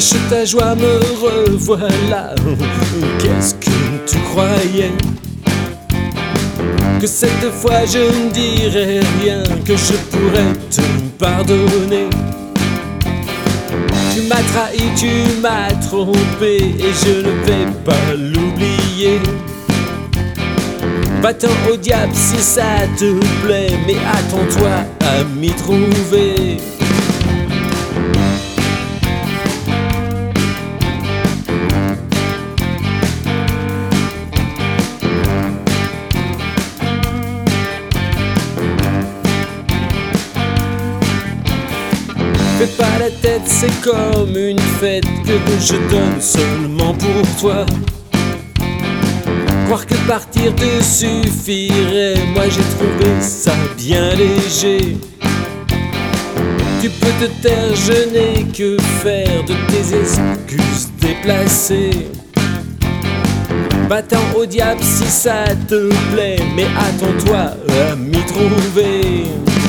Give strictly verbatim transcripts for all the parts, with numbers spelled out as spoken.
Cache ta joie, me revoilà. Qu'est-ce que tu croyais? Que cette fois je ne dirais rien, que je pourrais te pardonner. Tu m'as trahi, tu m'as trompé, et je ne vais pas l'oublier. Va-t'en au diable si ça te plaît, mais attends-toi à m'y trouver. Fais pas la tête, c'est comme une fête que je donne seulement pour toi. Croire que partir te suffirait, moi j'ai trouvé ça bien léger. Tu peux te taire, je n'ai que faire de tes excuses déplacées. Va-t'en au diable si ça te plaît, mais attends-toi à m'y trouver.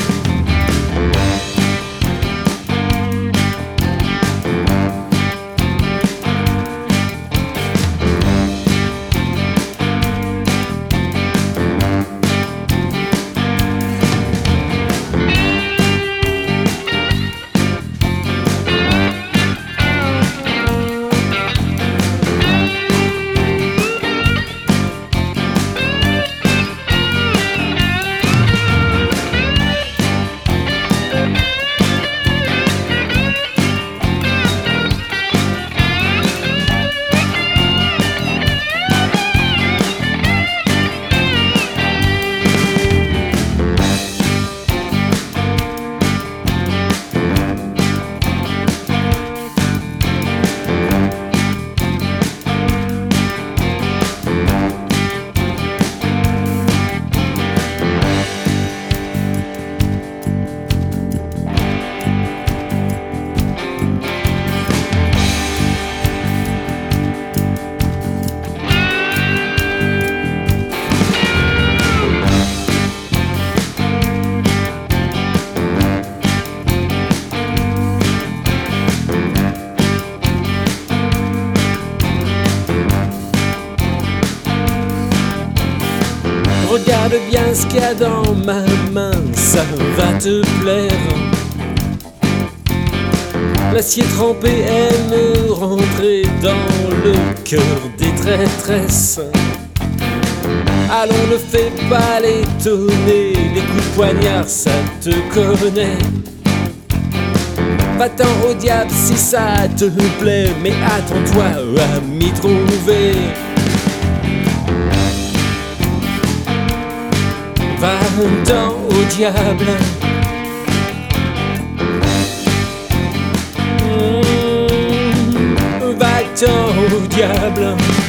Regarde bien ce qu'il y a dans ma main, ça va te plaire. L'acier trempé aime rentrer dans le cœur des traîtresses. Alors ne fais pas l'étonner, les coups de poignard ça te connaît. Va-t'en au diable si ça te plaît, mais attends-toi à m'y trouver. Va-t'en au diable. Mmh, va-t'en au diable.